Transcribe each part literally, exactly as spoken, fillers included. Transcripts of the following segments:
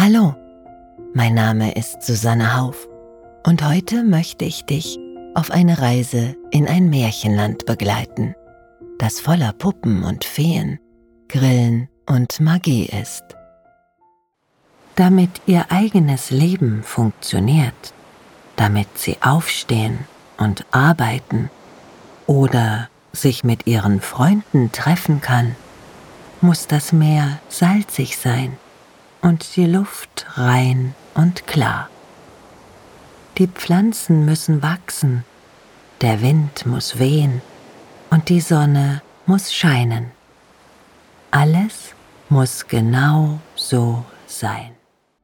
Hallo, mein Name ist Susanne Hauf und heute möchte ich dich auf eine Reise in ein Märchenland begleiten, das voller Puppen und Feen, Grillen und Magie ist. Damit ihr eigenes Leben funktioniert, damit sie aufstehen und arbeiten oder sich mit ihren Freunden treffen kann, muss das Meer salzig sein und die Luft rein und klar. Die Pflanzen müssen wachsen, der Wind muss wehen und die Sonne muss scheinen. Alles muss genau so sein.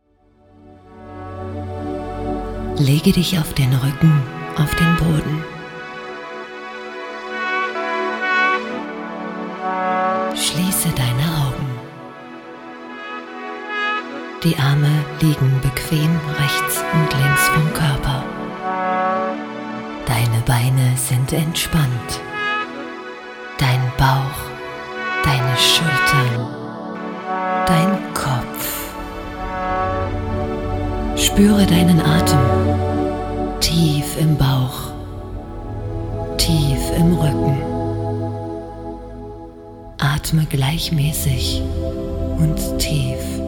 Lege dich auf den Rücken auf den Boden. Schließe deine Augen. Die Arme liegen bequem rechts und links vom Körper. Deine Beine sind entspannt. Dein Bauch, deine Schultern, dein Kopf. Spüre deinen Atem tief im Bauch, tief im Rücken. Atme gleichmäßig und tief.